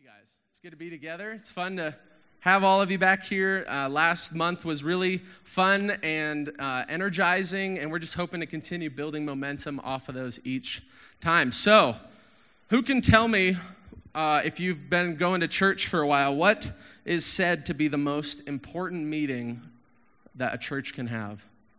guys. It's good to be together. It's fun to have all of you back here. Last month was really fun and energizing, and we're just hoping to continue building momentum off of those each time. So, who can tell me, if you've been going to church for a while, what is said to be the most important meeting that a church can have?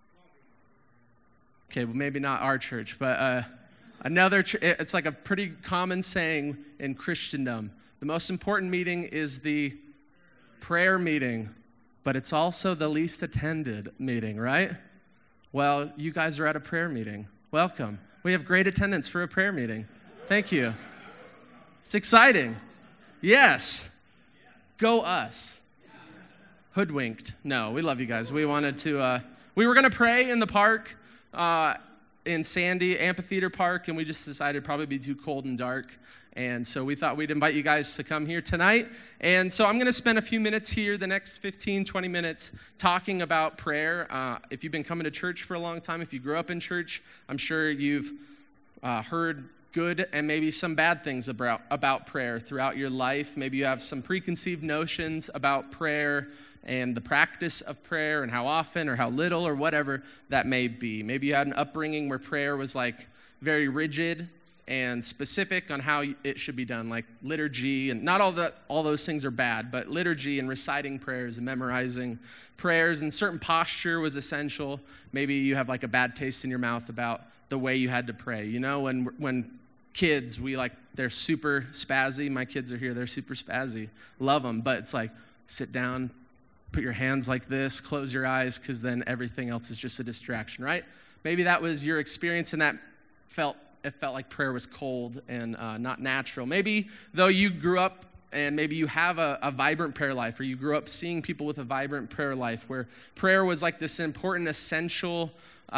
Okay, well, maybe not our church, but it's like a pretty common saying in Christendom. The most important meeting is the prayer meeting, but it's also the least attended meeting, right? Well, you guys are at a prayer meeting. Welcome. We have great attendance for a prayer meeting. Thank you. It's exciting. Yes. Go us. Hoodwinked. No, we love you guys. We wanted to, we were going to pray in the park, in Sandy Amphitheater Park, and we just decided it'd probably be too cold and dark. And so we thought we'd invite you guys to come here tonight. And so I'm going to spend a few minutes here, the next 15, 20 minutes, talking about prayer. If you've been coming to church for a long time, if you grew up in church, I'm sure you've heard good and maybe some bad things about prayer throughout your life. Maybe you have some preconceived notions about prayer and the practice of prayer and how often or how little or whatever that may be. Maybe you had an upbringing where prayer was like very rigid and specific on how it should be done, like liturgy, and not all those things are bad, but liturgy and reciting prayers and memorizing prayers, and certain posture was essential. Maybe you have like a bad taste in your mouth about the way you had to pray. You know, when kids, they're super spazzy. My kids are here, they're super spazzy. Love them, but it's like, sit down, put your hands like this, close your eyes, because then everything else is just a distraction, right? Maybe that was your experience, and it felt like prayer was cold and not natural. Maybe, though, you grew up and maybe you have a vibrant prayer life, or you grew up seeing people with a vibrant prayer life where prayer was like this important, essential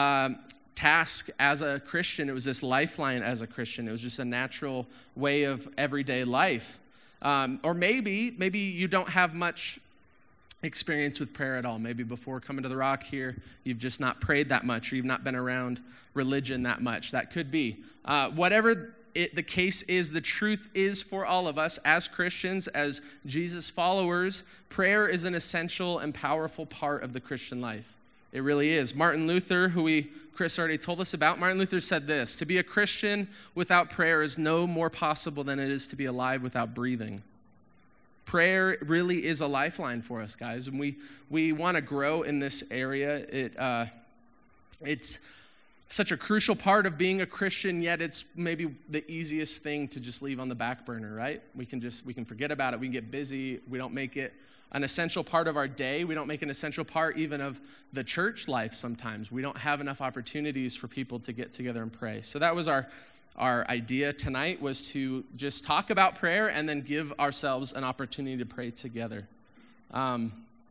task as a Christian. It was this lifeline as a Christian. It was just a natural way of everyday life. Or maybe you don't have much experience with prayer at all. Maybe before coming to the Rock here, you've just not prayed that much, or you've not been around religion that much. That could be. Whatever the case is, the truth is for all of us as Christians, as Jesus followers, prayer is an essential and powerful part of the Christian life. It really is. Martin Luther, who Chris already told us about, Martin Luther said this: "To be a Christian without prayer is no more possible than it is to be alive without breathing." Prayer really is a lifeline for us, guys, and we want to grow in this area. It's such a crucial part of being a Christian, yet it's maybe the easiest thing to just leave on the back burner, right? We can forget about it. We can get busy. We don't make it an essential part of our day. We don't make an essential part even of the church life sometimes. We don't have enough opportunities for people to get together and pray. So that was our idea tonight, was to just talk about prayer and then give ourselves an opportunity to pray together. Our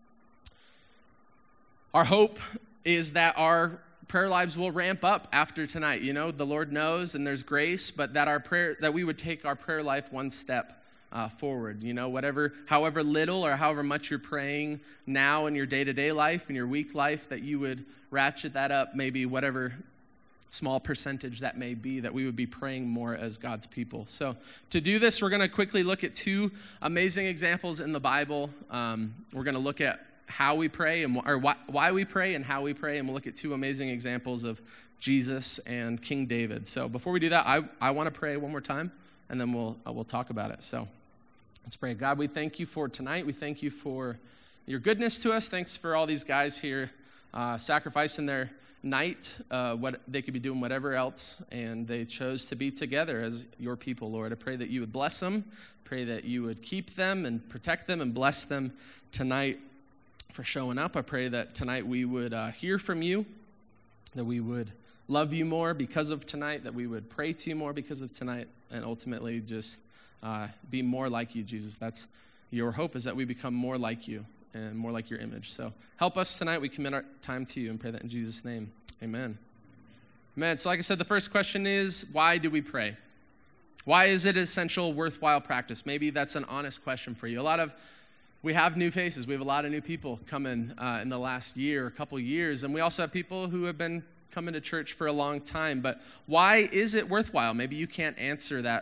hope is that our prayer lives will ramp up after tonight. You know, the Lord knows, and there's grace, but that we would take our prayer life one step forward. You know, however little or however much you're praying now in your day-to-day life, in your week life, that you would ratchet that up, maybe whatever small percentage that may be, that we would be praying more as God's people. So to do this, we're going to quickly look at two amazing examples in the Bible. We're going to look at how we pray, or why we pray and how we pray, and we'll look at two amazing examples of Jesus and King David. So before we do that, I want to pray one more time, and then we'll talk about it. So let's pray. God, we thank you for tonight. We thank you for your goodness to us. Thanks for all these guys here sacrificing their night, what they could be doing whatever else, and they chose to be together as your people, Lord. I pray that you would bless them, pray that you would keep them and protect them and bless them tonight for showing up. I pray that tonight we would hear from you, that we would love you more because of tonight, that we would pray to you more because of tonight, and ultimately just be more like you, Jesus. That's your hope, is that we become more like you and more like your image. So help us tonight. We commit our time to you and pray that in Jesus' name. Amen. Amen. So like I said, the first question is, why do we pray? Why is it essential, worthwhile practice? Maybe that's an honest question for you. We have new faces. We have a lot of new people coming in the last year, a couple years, and we also have people who have been coming to church for a long time. But why is it worthwhile? Maybe you can't answer that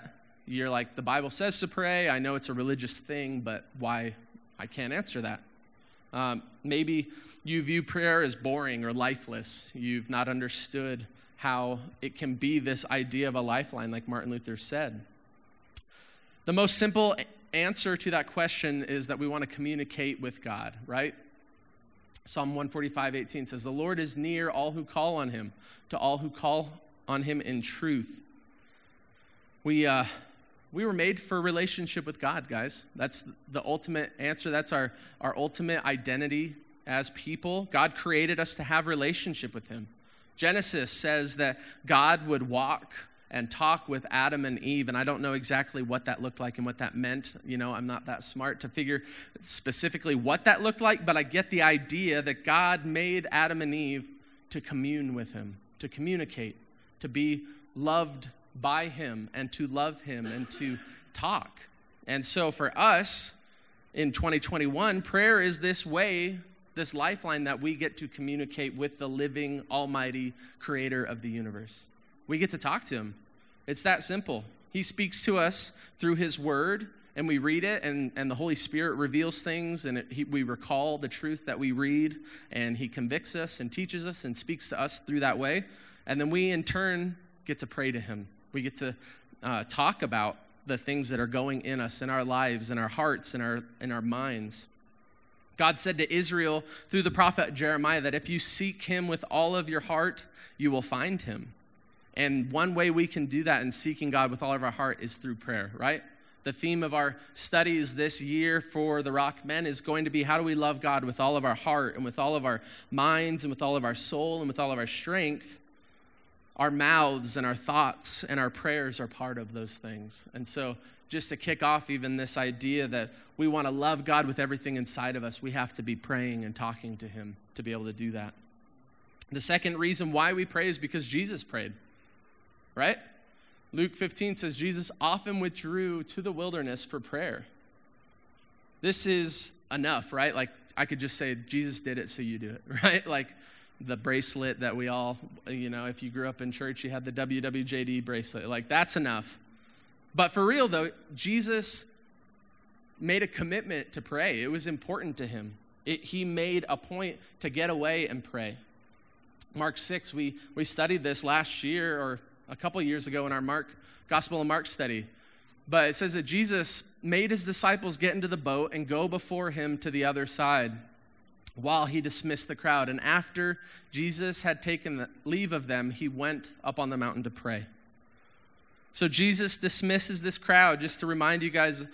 You're like, the Bible says to pray. I know it's a religious thing, but why? I can't answer that. Maybe you view prayer as boring or lifeless. You've not understood how it can be this idea of a lifeline, like Martin Luther said. The most simple answer to that question is that we want to communicate with God, right? Psalm 145:18 says, "The Lord is near all who call on him, to all who call on him in truth." We were made for a relationship with God, guys. That's the ultimate answer. That's our ultimate identity as people. God created us to have relationship with him. Genesis says that God would walk and talk with Adam and Eve, and I don't know exactly what that looked like and what that meant. I'm not that smart to figure specifically what that looked like, but I get the idea that God made Adam and Eve to commune with him, to communicate, to be loved by him, and to love him, and to talk. And so for us, in 2021, prayer is this way, this lifeline that we get to communicate with the living, almighty creator of the universe. We get to talk to him. It's that simple. He speaks to us through his word, and we read it, and the Holy Spirit reveals things, and we recall the truth that we read, and he convicts us and teaches us and speaks to us through that way. And then we, in turn, get to pray to him. We get to talk about the things that are going in us, in our lives, in our hearts, in our minds. God said to Israel through the prophet Jeremiah that if you seek him with all of your heart, you will find him. And one way we can do that in seeking God with all of our heart is through prayer, right? The theme of our studies this year for the Rock Men is going to be, how do we love God with all of our heart and with all of our minds and with all of our soul and with all of our strength? Our mouths and our thoughts and our prayers are part of those things. And so just to kick off even this idea that we want to love God with everything inside of us, we have to be praying and talking to him to be able to do that. The second reason why we pray is because Jesus prayed, right? Luke 15 says Jesus often withdrew to the wilderness for prayer. This is enough, right? Like I could just say, Jesus did it, so you do it, right? Like the bracelet that we all, if you grew up in church, you had the WWJD bracelet. Like, that's enough. But for real, though, Jesus made a commitment to pray. It was important to him. He made a point to get away and pray. Mark 6, we studied this last year or a couple years ago in our Gospel of Mark study. But it says that Jesus made his disciples get into the boat and go before him to the other side, while he dismissed the crowd. And after Jesus had taken leave of them, he went up on the mountain to pray. So Jesus dismisses this crowd. Just to remind you guys,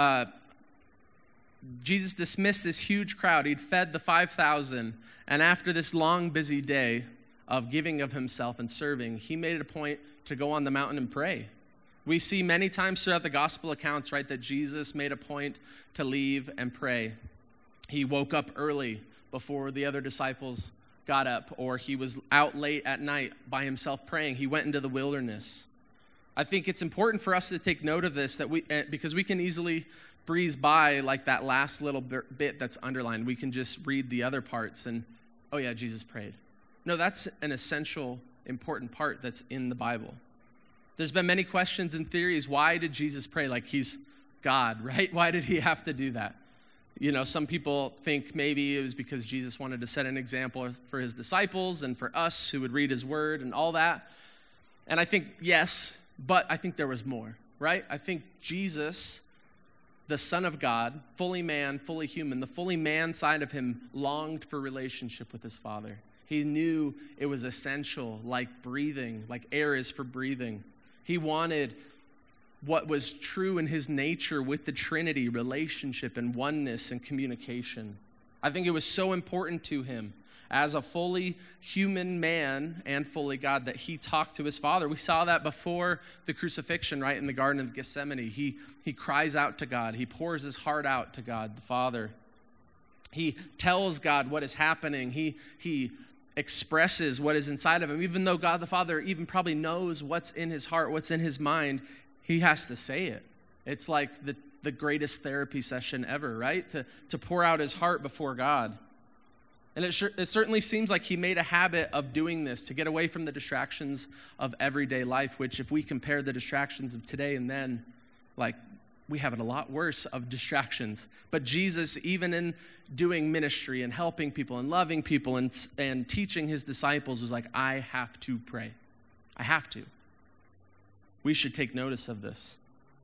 Jesus dismissed this huge crowd. He'd fed the 5,000. And after this long, busy day of giving of himself and serving, he made it a point to go on the mountain and pray. We see many times throughout the gospel accounts, right, that Jesus made a point to leave and pray. He woke up early before the other disciples got up, or he was out late at night by himself praying. He went into the wilderness. I think it's important for us to take note of this, because we can easily breeze by like that last little bit that's underlined. We can just read the other parts and, oh yeah, Jesus prayed. No, that's an essential, important part that's in the Bible. There's been many questions and theories. Why did Jesus pray? Like, he's God, right? Why did he have to do that? Some people think maybe it was because Jesus wanted to set an example for his disciples and for us who would read his word and all that. And I think, yes, but I think there was more, right? I think Jesus, the Son of God, fully man, fully human, the fully man side of him longed for relationship with his Father. He knew it was essential, like breathing, like air is for breathing. He wanted what was true in his nature with the Trinity, relationship and oneness and communication. I think it was so important to him as a fully human man and fully God that he talked to his Father. We saw that before the crucifixion, right, in the Garden of Gethsemane. He cries out to God. He pours his heart out to God, the Father. He tells God what is happening. He expresses what is inside of him. Even though God the Father even probably knows what's in his heart, what's in his mind, he has to say it. It's like the greatest therapy session ever, right? To pour out his heart before God. And it certainly seems like he made a habit of doing this to get away from the distractions of everyday life, which if we compare the distractions of today and then, Like, we have it a lot worse of distractions. But Jesus, even in doing ministry and helping people and loving people and teaching his disciples, was like, I have to pray. I have to. We should take notice of this.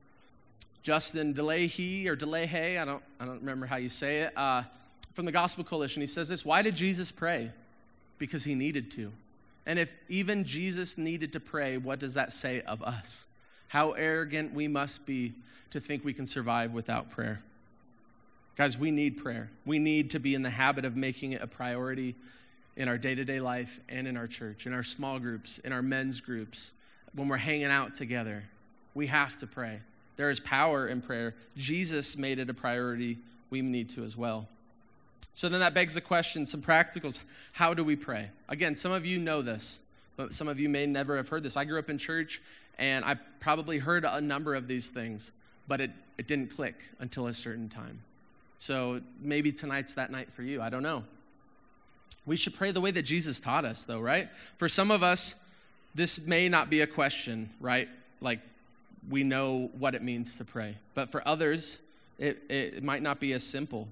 Justin DeLahey, I don't remember how you say it, from the Gospel Coalition, he says this: why did Jesus pray? Because he needed to. And if even Jesus needed to pray, what does that say of us? How arrogant we must be to think we can survive without prayer. Guys, we need prayer. We need to be in the habit of making it a priority in our day-to-day life and in our church, in our small groups, in our men's groups, when we're hanging out together. We have to pray. There is power in prayer. Jesus made it a priority. We need to as well. So then that begs the question, some practicals. How do we pray? Again, some of you know this, but some of you may never have heard this. I grew up in church, and I probably heard a number of these things, but it didn't click until a certain time. So maybe tonight's that night for you. I don't know. We should pray the way that Jesus taught us, though, right? For some of us, this may not be a question, right? Like, we know what it means to pray. But for others, it might not be as simple.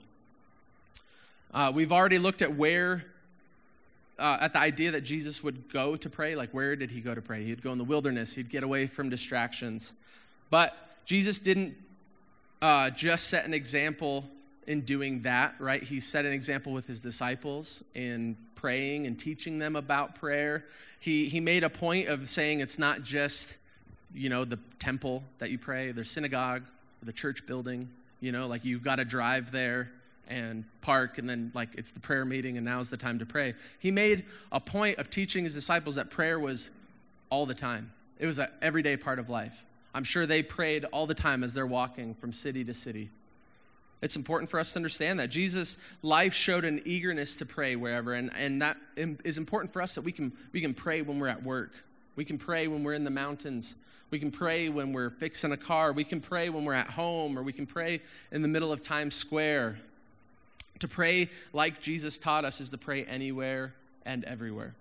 We've already looked at at the idea that Jesus would go to pray. Like, where did he go to pray? He'd go in the wilderness. He'd get away from distractions. But Jesus didn't just set an example in doing that, right? He set an example with his disciples in praying and teaching them about prayer. He made a point of saying it's not just, the temple that you pray, the synagogue, the church building, like you've got to drive there and park, and then like it's the prayer meeting, and now's the time to pray. He made a point of teaching his disciples that prayer was all the time. It was an everyday part of life. I'm sure they prayed all the time as they're walking from city to city. It's important for us to understand that Jesus' life showed an eagerness to pray wherever, and that is important for us, that we can pray when we're at work. We can pray when we're in the mountains. We can pray when we're fixing a car. We can pray when we're at home, or we can pray in the middle of Times Square. To pray like Jesus taught us is to pray anywhere and everywhere.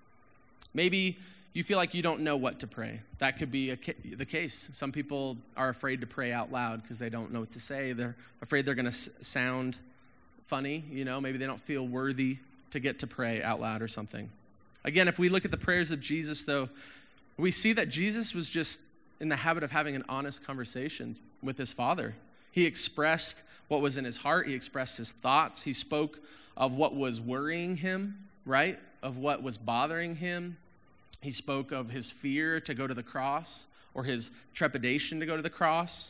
Maybe you feel like you don't know what to pray. That could be the case. Some people are afraid to pray out loud because they don't know what to say. They're afraid they're going to sound funny. Maybe they don't feel worthy to get to pray out loud or something. Again, if we look at the prayers of Jesus, though, we see that Jesus was just in the habit of having an honest conversation with his Father. He expressed what was in his heart. He expressed his thoughts. He spoke of what was worrying him, right? Of what was bothering him. He spoke of his fear to go to the cross, or his trepidation to go to the cross.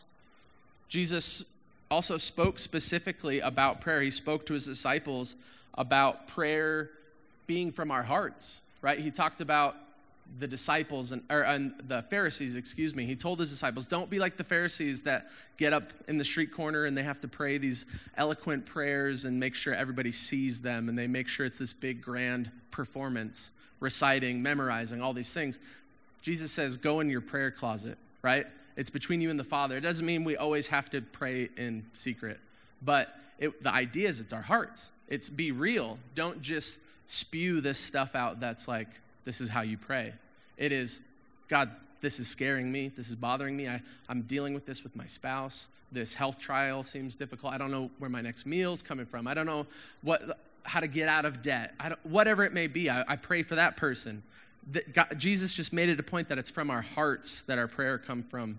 Jesus also spoke specifically about prayer. He spoke to his disciples about prayer being from our hearts, right? He talked about the disciples and the Pharisees, He told his disciples, don't be like the Pharisees that get up in the street corner and they have to pray these eloquent prayers and make sure everybody sees them, and they make sure it's this big grand performance, reciting, memorizing, all these things. Jesus says, go in your prayer closet, right? It's between you and the Father. It doesn't mean we always have to pray in secret, but the idea is it's our hearts. It's be real. Don't just spew this stuff out that's like, this is how you pray. It is, God, this is scaring me. This is bothering me. I'm dealing with this with my spouse. This health trial seems difficult. I don't know where my next meal's coming from. I don't know how to get out of debt. Whatever it may be, I pray for that person. Jesus just made it a point that it's from our hearts that our prayer come from.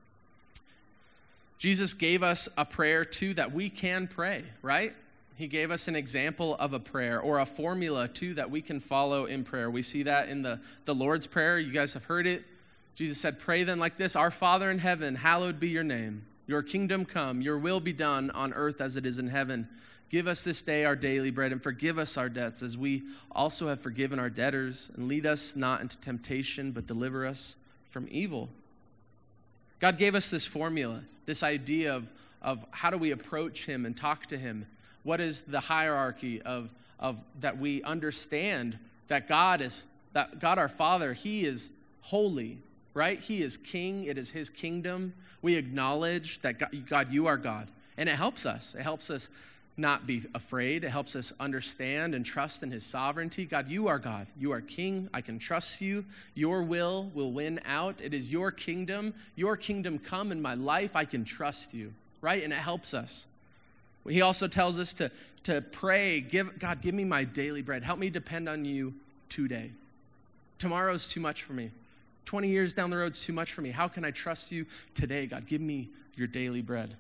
Jesus gave us a prayer, too, that we can pray, right? He gave us an example of a prayer, or a formula, too, that we can follow in prayer. We see that in the Lord's Prayer. You guys have heard it. Jesus said, pray then like this: Our Father in heaven, hallowed be your name. Your kingdom come, your will be done on earth as it is in heaven. Give us this day our daily bread, and forgive us our debts as we also have forgiven our debtors. And lead us not into temptation, but deliver us from evil. God gave us this formula, this idea of how do we approach him and talk to him. What is the hierarchy of that we understand that God our Father, he is holy, right? He is king. It is his kingdom. We acknowledge that God, you are God. And it helps us. It helps us not be afraid. It helps us understand and trust in his sovereignty. God, you are God. You are king. I can trust you. Your will win out. It is your kingdom. Your kingdom come in my life. I can trust you, right? And it helps us. He also tells us to pray, God, give me my daily bread. Help me depend on you today. Tomorrow's too much for me. 20 years down the road is too much for me. How can I trust you today? God, give me your daily bread.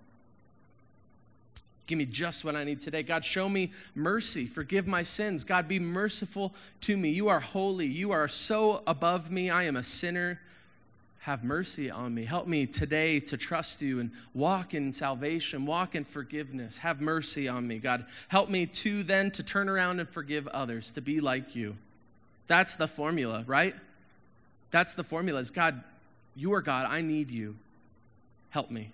Give me just what I need today. God, show me mercy. Forgive my sins. God, be merciful to me. You are holy. You are so above me. I am a sinner. Have mercy on me. Help me today to trust you and walk in salvation, walk in forgiveness. Have mercy on me, God. Help me to turn around and forgive others, to be like you. That's the formula, right? That's the formula is, God, you are God. I need you. Help me.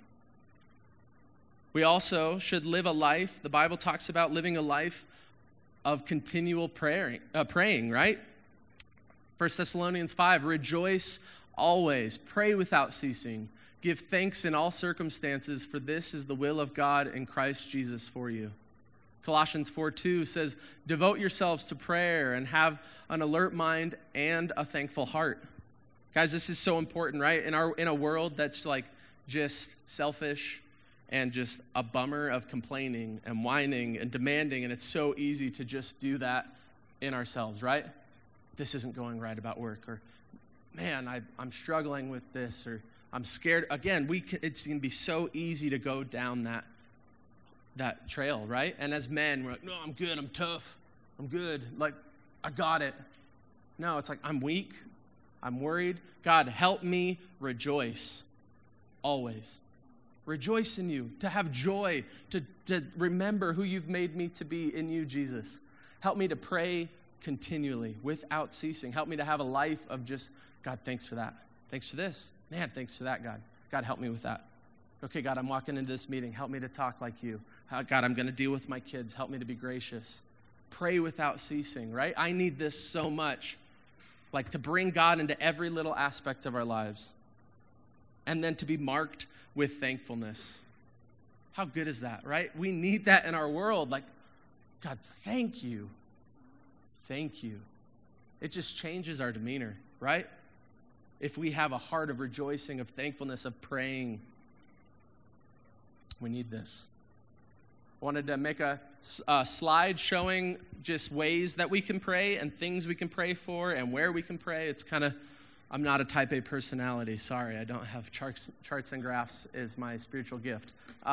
We also should live a life, the Bible talks about living a life of continual praying, right? 1 Thessalonians 5, rejoice always, pray without ceasing, give thanks in all circumstances, for this is the will of God in Christ Jesus for you. Colossians 4:2 says, devote yourselves to prayer and have an alert mind and a thankful heart. Guys, this is so important, right? In a world that's like just selfish and just a bummer of complaining and whining and demanding, and it's so easy to just do that in ourselves, right? This isn't going right about work, or man, I'm struggling with this, or I'm scared. Again, it's going to be so easy to go down that trail, right? And as men, we're like, no, I'm good, I'm tough, I'm good, like, I got it. No, it's like, I'm weak, I'm worried. God, help me rejoice always. Rejoice in you, to have joy, to remember who you've made me to be in you, Jesus. Help me to pray continually without ceasing. Help me to have a life of just, God, thanks for that. Thanks for this. Man, thanks for that, God. God, help me with that. Okay, God, I'm walking into this meeting. Help me to talk like you. God, I'm going to deal with my kids. Help me to be gracious. Pray without ceasing, right? I need this so much, like to bring God into every little aspect of our lives. And then to be marked with thankfulness. How good is that, right? We need that in our world. Like, God, thank you. Thank you. It just changes our demeanor, right? If we have a heart of rejoicing, of thankfulness, of praying, we need this. I wanted to make a slide showing just ways that we can pray and things we can pray for and where we can pray. It's kind of, I'm not a type A personality. Sorry, I don't have charts and graphs is my spiritual gift.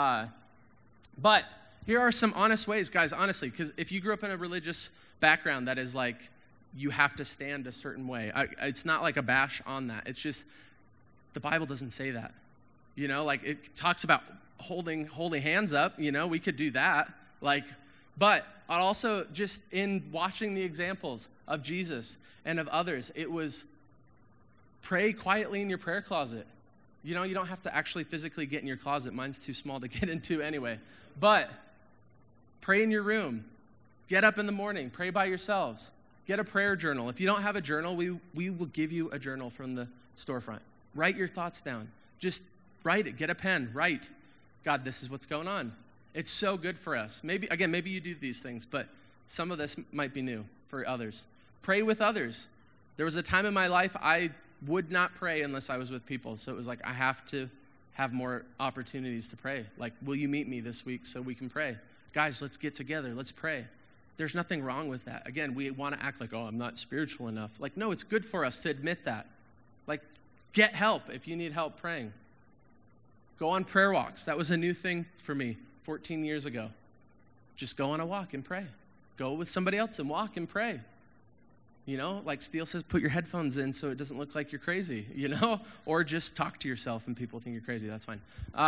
But here are some honest ways, guys, honestly, because if you grew up in a religious background that is like, you have to stand a certain way. It's not like a bash on that. It's just, the Bible doesn't say that. You know, like it talks about holding holy hands up, you know, we could do that. Like, but also just in watching the examples of Jesus and of others, it was pray quietly in your prayer closet. You know, you don't have to actually physically get in your closet. Mine's too small to get into anyway. But pray in your room. Get up in the morning. Pray by yourselves. Get a prayer journal. If you don't have a journal, we will give you a journal from the storefront. Write your thoughts down. Just write it. Get a pen. Write. God, this is what's going on. It's so good for us. Maybe you do these things, but some of this might be new for others. Pray with others. There was a time in my life I would not pray unless I was with people. So it was like, I have to have more opportunities to pray. Like, will you meet me this week so we can pray? Guys, let's get together. Let's pray. There's nothing wrong with that. Again, we want to act like, oh, I'm not spiritual enough. Like, no, it's good for us to admit that. Like, get help if you need help praying. Go on prayer walks. That was a new thing for me 14 years ago. Just go on a walk and pray. Go with somebody else and walk and pray. You know, like Steele says, put your headphones in so it doesn't look like you're crazy, you know? Or just talk to yourself and people think you're crazy. That's fine.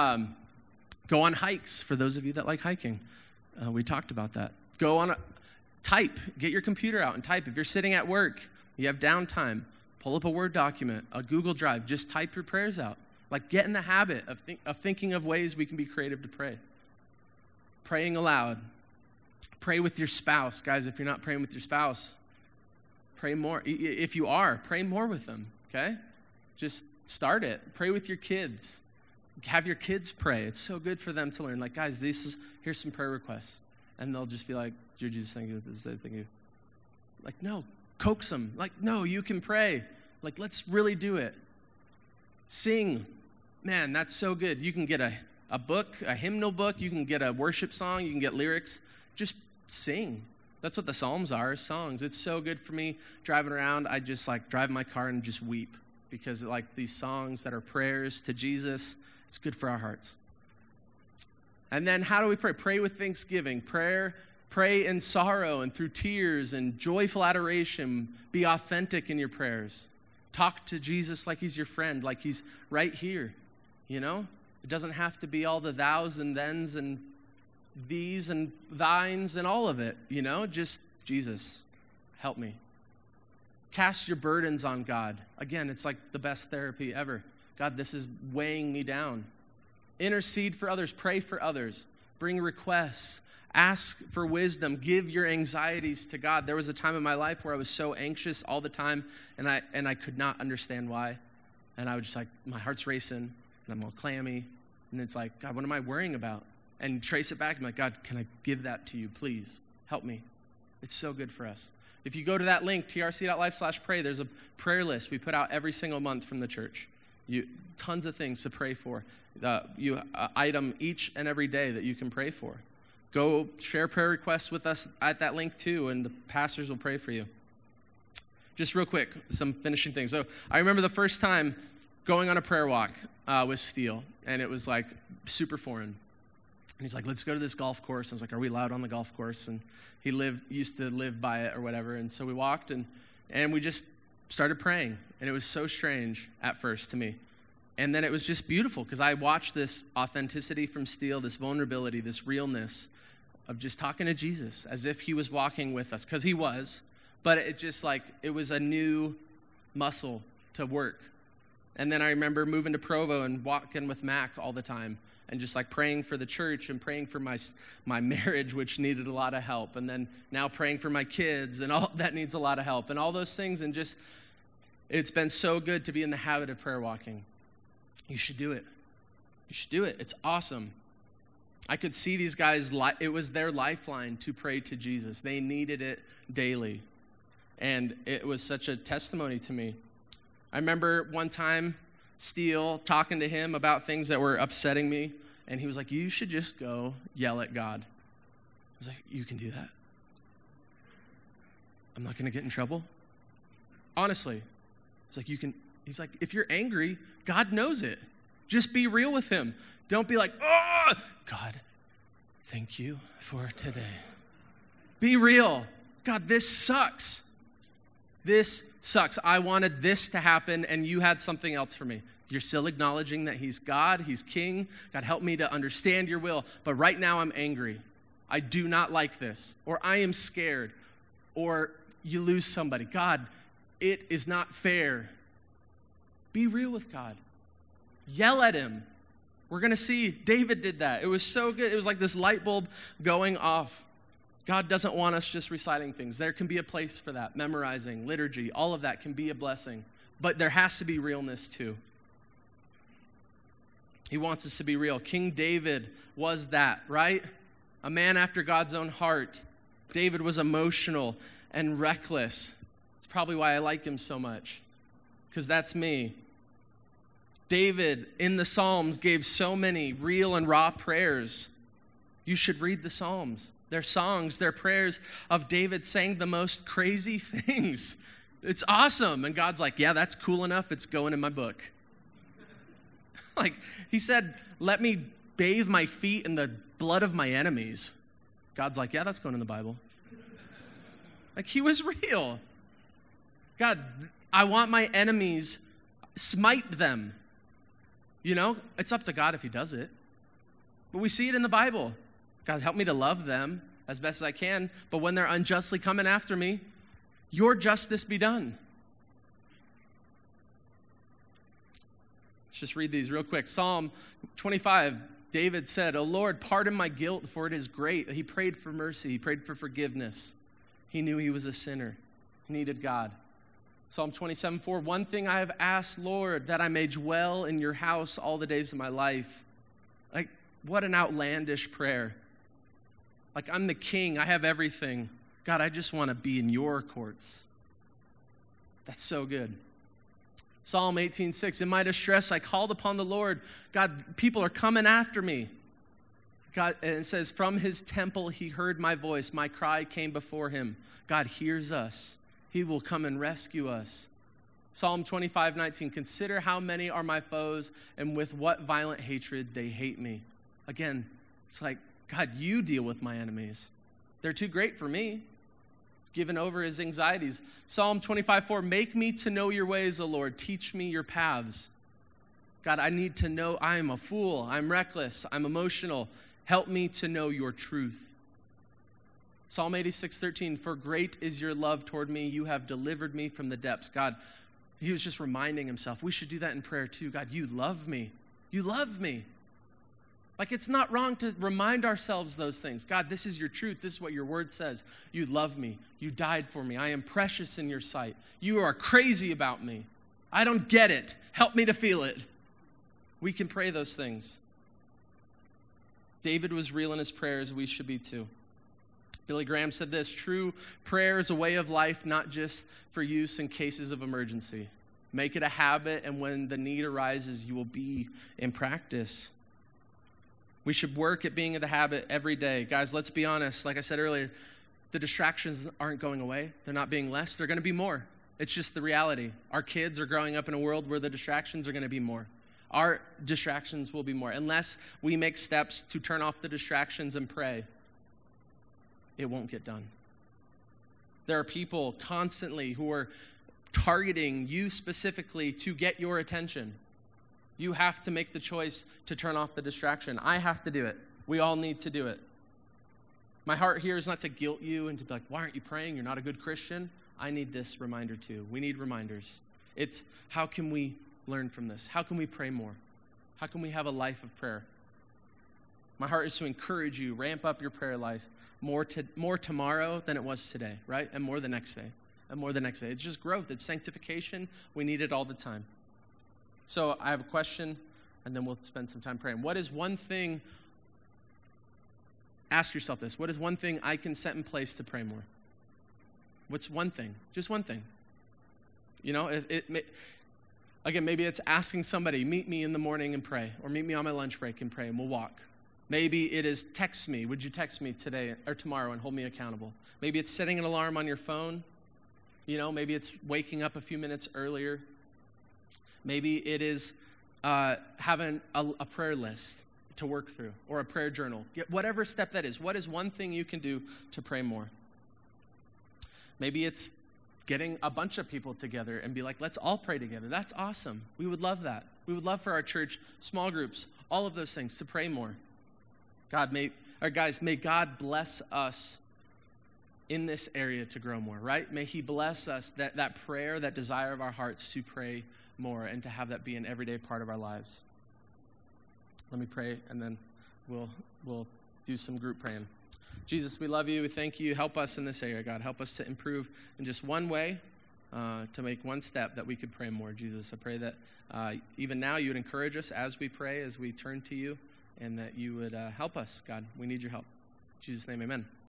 Go on hikes for those of you that like hiking. We talked about that. Go on type. Get your computer out and type. If you're sitting at work, you have downtime, pull up a Word document, a Google Drive. Just type your prayers out. Like, get in the habit of thinking of ways we can be creative to pray. Praying aloud. Pray with your spouse. Guys, if you're not praying with your spouse, pray more. If you are, pray more with them, okay? Just start it. Pray with your kids. Have your kids pray. It's so good for them to learn. Like, guys, here's some prayer requests. And they'll just be like, dear Jesus, thank you. Thank you. Like, no, coax them. Like, no, you can pray. Like, let's really do it. Sing. Man, that's so good. You can get a book, a hymnal book. You can get a worship song. You can get lyrics. Just sing. That's what the Psalms are, songs. It's so good for me driving around. I just like drive my car and just weep because like these songs that are prayers to Jesus, it's good for our hearts. And then how do we pray? Pray with thanksgiving. Pray in sorrow and through tears and joyful adoration. Be authentic in your prayers. Talk to Jesus like he's your friend, like he's right here, you know? It doesn't have to be all the thous and thens and these and thines and all of it, you know? Just Jesus, help me. Cast your burdens on God. Again, it's like the best therapy ever. God, this is weighing me down. Intercede for others. Pray for others. Bring requests. Ask for wisdom. Give your anxieties to God. There was a time in my life where I was so anxious all the time, and I could not understand why. And I was just like, my heart's racing, and I'm all clammy. And it's like, God, what am I worrying about? And trace it back. I'm like, God, can I give that to you? Please help me. It's so good for us. If you go to that link, trc.life/pray, there's a prayer list we put out every single month from the church. Tons of things to pray for. You item each and every day that you can pray for. Go share prayer requests with us at that link too, and the pastors will pray for you. Just real quick, some finishing things. So I remember the first time going on a prayer walk with Steele, and it was like super foreign. And he's like, let's go to this golf course. I was like, are we allowed on the golf course? And he used to live by it or whatever. And so we walked and we just started praying. And it was so strange at first to me. And then it was just beautiful because I watched this authenticity from Steele, this vulnerability, this realness of just talking to Jesus as if he was walking with us, because he was. But it just like, it was a new muscle to work. And then I remember moving to Provo and walking with Mac all the time. And just like praying for the church and praying for my marriage, which needed a lot of help. And then now praying for my kids and all that needs a lot of help. And all those things. And just, it's been so good to be in the habit of prayer walking. You should do it. You should do it. It's awesome. I could see these guys, it was their lifeline to pray to Jesus. They needed it daily. And it was such a testimony to me. I remember one time, Steele talking to him about things that were upsetting me, and he was like, you should just go yell at God. I was like, you can do that? I'm not going to get in trouble? Honestly. He's like, you can. He's like, if you're angry, God knows it. Just be real with him. Don't be like, oh, God, thank you for today. Be real. God, this sucks. This sucks. I wanted this to happen, and you had something else for me. You're still acknowledging that he's God, he's king. God, help me to understand your will. But right now I'm angry. I do not like this. Or I am scared. Or you lose somebody. God, it is not fair. Be real with God. Yell at him. We're going to see David did that. It was so good. It was like this light bulb going off. God doesn't want us just reciting things. There can be a place for that. Memorizing, liturgy, all of that can be a blessing. But there has to be realness too. He wants us to be real. King David was that, right? A man after God's own heart. David was emotional and reckless. It's probably why I like him so much, because that's me. David in the Psalms gave so many real and raw prayers. You should read the Psalms. Their songs, their prayers of David saying the most crazy things. It's awesome. And God's like, yeah, that's cool enough. It's going in my book. Like, he said, let me bathe my feet in the blood of my enemies. God's like, yeah, that's going in the Bible. Like, he was real. God, I want my enemies, smite them. You know, it's up to God if he does it. But we see it in the Bible. God, help me to love them as best as I can. But when they're unjustly coming after me, your justice be done. Let's just read these real quick. Psalm 25, David said, O Lord, pardon my guilt, for it is great. He prayed for mercy. He prayed for forgiveness. He knew he was a sinner. He needed God. Psalm 27:4, one thing I have asked, Lord, that I may dwell in your house all the days of my life. Like, what an outlandish prayer. Like I'm the king, I have everything. God, I just want to be in your courts. That's so good. Psalm 18:6, in my distress, I called upon the Lord. God, people are coming after me. God, and it says, from his temple, he heard my voice. My cry came before him. God hears us. He will come and rescue us. Psalm 25:19, consider how many are my foes and with what violent hatred they hate me. Again, it's like, God, you deal with my enemies. They're too great for me. He's given over his anxieties. Psalm 25:4, make me to know your ways, O Lord. Teach me your paths. God, I need to know I am a fool. I'm reckless. I'm emotional. Help me to know your truth. Psalm 86:13, for great is your love toward me. You have delivered me from the depths. God, he was just reminding himself. We should do that in prayer too. God, you love me. You love me. Like it's not wrong to remind ourselves those things. God, this is your truth. This is what your word says. You love me. You died for me. I am precious in your sight. You are crazy about me. I don't get it. Help me to feel it. We can pray those things. David was real in his prayers. We should be too. Billy Graham said this, true prayer is a way of life, not just for use in cases of emergency. Make it a habit, and when the need arises, you will be in practice. We should work at being in the habit every day. Guys, let's be honest. Like I said earlier, the distractions aren't going away. They're not being less. They're going to be more. It's just the reality. Our kids are growing up in a world where the distractions are going to be more. Our distractions will be more. Unless we make steps to turn off the distractions and pray, it won't get done. There are people constantly who are targeting you specifically to get your attention. You have to make the choice to turn off the distraction. I have to do it. We all need to do it. My heart here is not to guilt you and to be like, why aren't you praying? You're not a good Christian. I need this reminder too. We need reminders. It's how can we learn from this? How can we pray more? How can we have a life of prayer? My heart is to encourage you, ramp up your prayer life more tomorrow than it was today, right? And more the next day, and more the next day. It's just growth. It's sanctification. We need it all the time. So I have a question, and then we'll spend some time praying. What is one thing, ask yourself this, what is one thing I can set in place to pray more? What's one thing? Just one thing. You know, again, maybe it's asking somebody, meet me in the morning and pray, or meet me on my lunch break and pray, and we'll walk. Maybe it is text me. Would you text me today or tomorrow and hold me accountable? Maybe it's setting an alarm on your phone. You know, maybe it's waking up a few minutes earlier. Maybe it is having a prayer list to work through or a prayer journal. Whatever step that is, what is one thing you can do to pray more? Maybe it's getting a bunch of people together and be like, let's all pray together. That's awesome. We would love that. We would love for our church, small groups, all of those things to pray more. May God bless us in this area to grow more, right? May he bless us, that prayer, that desire of our hearts to pray more and to have that be an everyday part of our lives. Let me pray, and then we'll do some group praying. Jesus, we love you. We thank you. Help us in this area, God. Help us to improve in just one way, to make one step that we could pray more. Jesus, I pray that even now you would encourage us as we pray, as we turn to you, and that you would help us, God. We need your help. In Jesus' name, amen.